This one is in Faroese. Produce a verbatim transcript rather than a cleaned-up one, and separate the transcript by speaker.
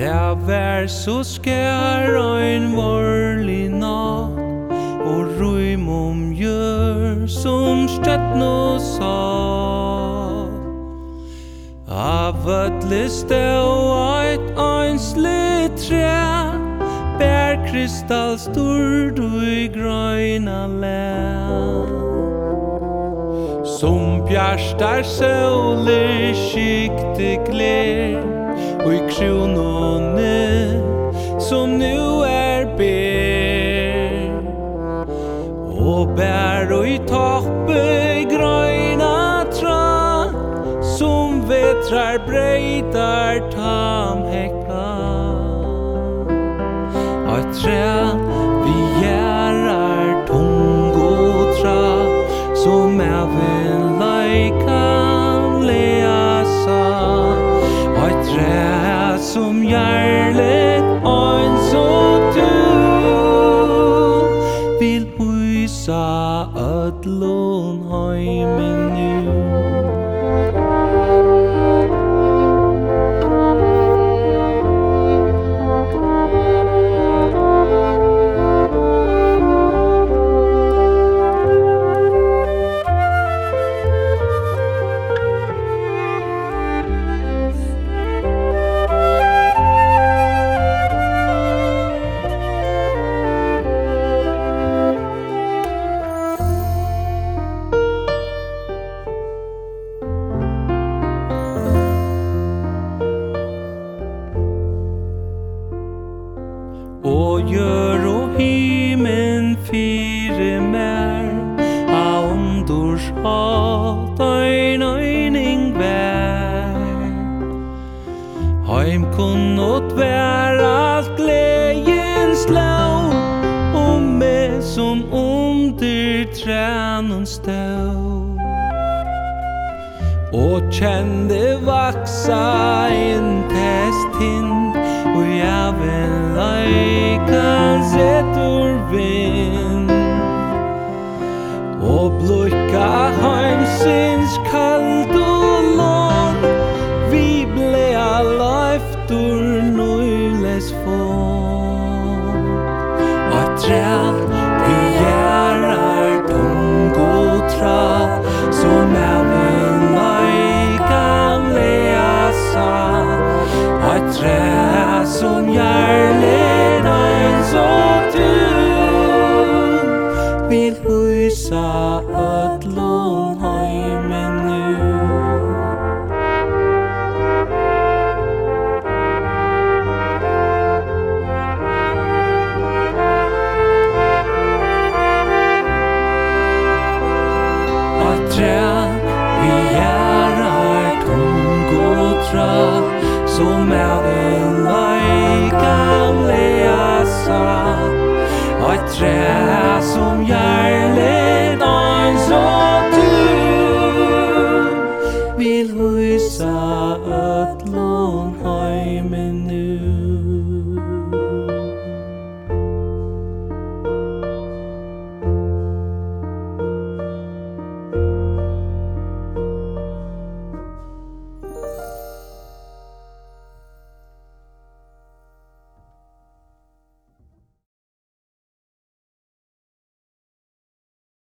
Speaker 1: Det vær så skær ein vorlig natt og rym om gjør som stjøtno satt. Av ødle stå eit einslig tre, bær krystallstord i grøyna lær. Som bjärstar soler skikte gled og i kronone som nu er ber og bär og i toppe grøyna tra som vetrar breitar tamhekka og tre vi gjerrar tung og tra som även kan läsa och ett träd som hjärlet en så du vill hysa ödlon heimen nu. Og gjør og himen fire mer a ondors hat ein øyning vær. Heim kunnot vær alt gledens lov og med som under tränen stå og kjende vaksa en testin og jeg vil leika setter vind og blukka heimsins kald og lån vi ble a løftur nøyles få og træl vi gjerrar tung og tra som jeg vil leika leasa og træl som hjärlet ein så du vill hysa ödlon heimen nu. Och träd vi gjerrar tung och tra som även leika läsa och ett träd som jag